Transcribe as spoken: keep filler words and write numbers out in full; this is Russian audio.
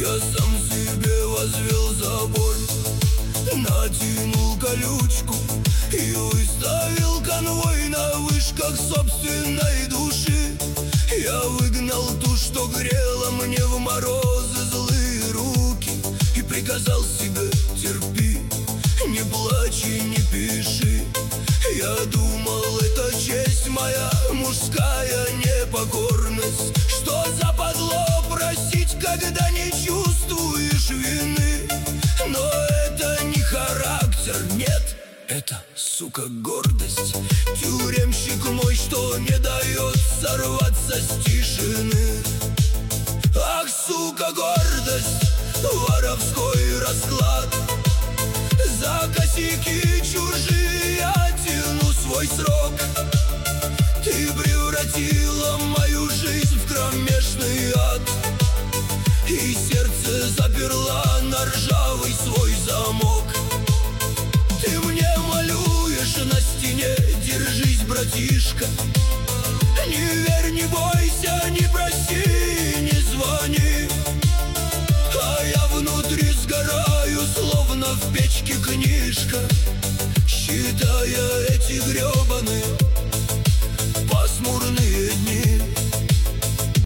Я сам себе возвел забор, натянул колючку и выставил конвой на вышках собственной души. Я выгнал ту, что грела мне в морозы злые руки, и приказал себе: терпи, не плачь и не пиши. Я думал, это честь моя, мужская непокорность. Что западло просить, когда не чувствуешь вины? Но это не характер, нет, это, сука, гордость. Тюремщик мой, что не дает сорваться с тишины. Ах, сука, гордость, воровской расклад. За косяки чужие я тяну свой срок. Ты превратила мою жизнь в кромешный ад, и сердце заперла на ржавый свой замок. Ты мне малюешь на стене: держись, братишка. Не верь, не бойся, не проси, не звони. А я внутри сгораю, словно в печке книжка, считая эти греб